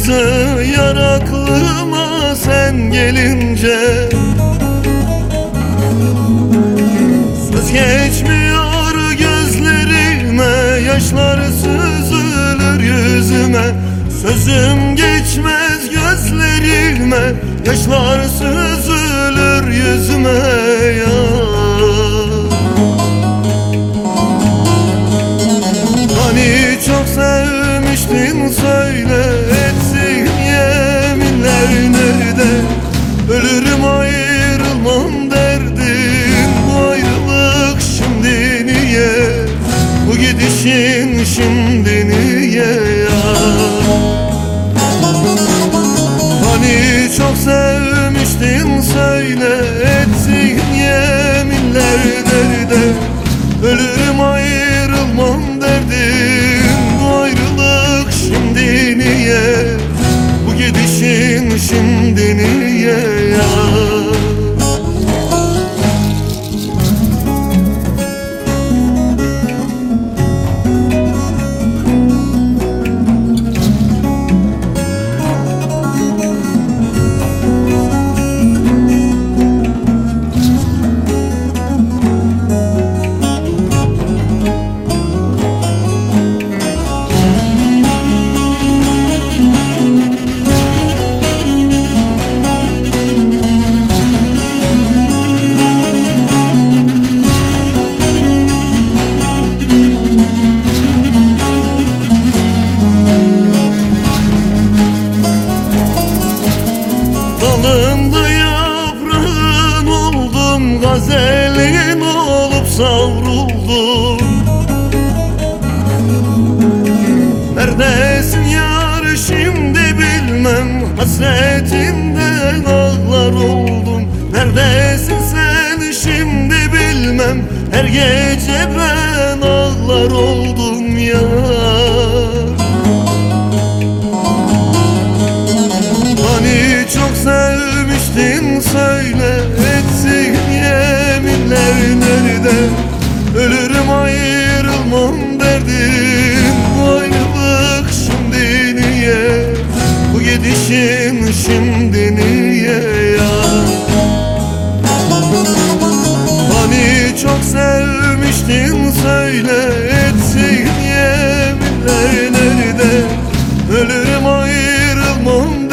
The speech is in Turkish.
çıktı yar aklıma sen gelince. Söz geçmiyor gözlerime, yaşlar süzülür yüzüme. Sözüm geçmez gözlerime, yaşlar süzülür yüzüme ya. Hani çok sevmiştin söyle, etsin yeminler nerede? Ölürüm ayrılmam derdin, bu ayrılık şimdi niye? Bu gidişin şimdi niye ya? Hani çok sevmiştin söyle, etsin yeminler nerede? Ölürüm ayrılmam derdin, bu ayrılık şimdi niye? Bu gidişin şimdi niye ya? Dalında yaprağın oldum, gazelin olup savruldum. Neredesin yar şimdi bilmem, hasretinden ağlar oldum. Neredesin sen şimdi bilmem, her gece ben ağlar oldum ya. Hani çok sevmiştin söyle, etsin yeminler nerede? Ölürüm ayrılmam derdin, bu ayrılık şimdi niye? Bu gidişin şimdi niye ya? Hani çok sevmiştin söyle, etsin yeminler nerede? Ölürüm ayrılmam